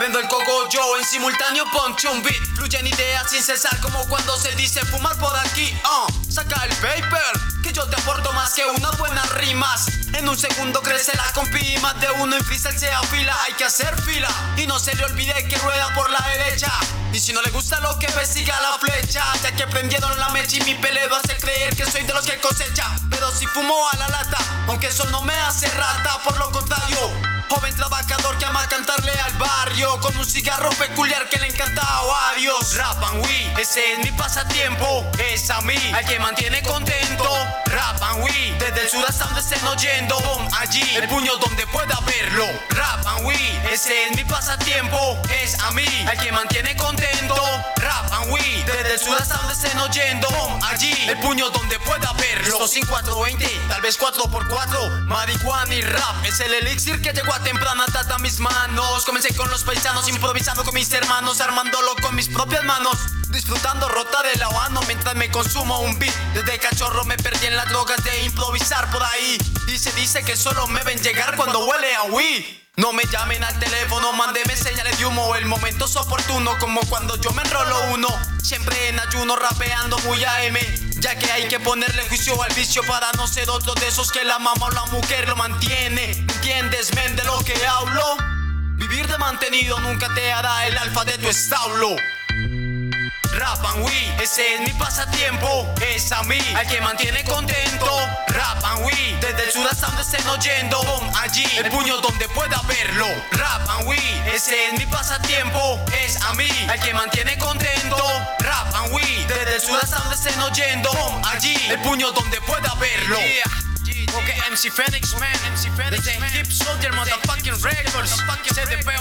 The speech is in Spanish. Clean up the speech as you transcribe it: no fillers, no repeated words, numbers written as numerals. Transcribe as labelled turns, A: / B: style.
A: Prendo el cogollo en simultáneo, poncho un beat. Fluyen ideas sin cesar como cuando se dice fumar por aquí. Saca el paper, que yo te aporto más que unas buenas rimas. En un segundo crece la compi, más de uno en freestyle se afila. Hay que hacer fila y no se le olvide que rueda por la derecha. Y si no le gusta lo que ve, siga la flecha. Ya que prendieron la mecha y mi peleo hace creer que soy de los que cosecha. Pero si fumo a la lata, aunque eso no me hace rata. Por lo contrario, joven trabajador que ama cantarle al barrio, con un cigarro peculiar que le encanta a varios. Rap and weed, ese es mi pasatiempo. Es a mí al que mantiene contento. Rap and weed, desde el sur hasta donde estén oyendo. Allí, el puño donde pueda verlo. Rap and weed, ese es mi pasatiempo. Es a mí al que mantiene contento. Rap and weed, desde el sur hasta donde estén oyendo. Allí, el puño donde pueda verlo. Estos sin 420, tal vez 4x4. Marihuana y rap es el elixir que llegó a temprana edad a mis manos. Comencé con los paisanos, improvisando con mis hermanos, armándolo con mis propias manos, disfrutando rota de la Habano mientras me consumo un beat. Desde cachorro me perdí en las drogas de improvisar por ahí, y se dice que solo me ven llegar cuando huele a weed. No me llamen al teléfono, mándeme señales de humo. El momento es oportuno, como cuando yo me enrolo uno. Siempre en ayuno, rapeando muy AM, ya que hay que ponerle juicio al vicio para no ser otro de esos que la mamá o la mujer lo mantiene. ¿Entiendes, men, de lo que hablo? Vivir de mantenido nunca te hará el alfa de tu establo. Rap and weed, ese es mi pasatiempo. Es a mí al que mantiene contento. Rap and weed, desde el sur hasta donde estén oyendo. Allí, el puño donde pueda verlo. Rap and weed, ese es mi pasatiempo. Es a mí al que mantiene contento. Rap and weed, desde el sur hasta donde estén oyendo. Allí, el puño donde pueda verlo. Ok, MC Phoenix, man. Desde Hip Soldier, motherfucking records. CDP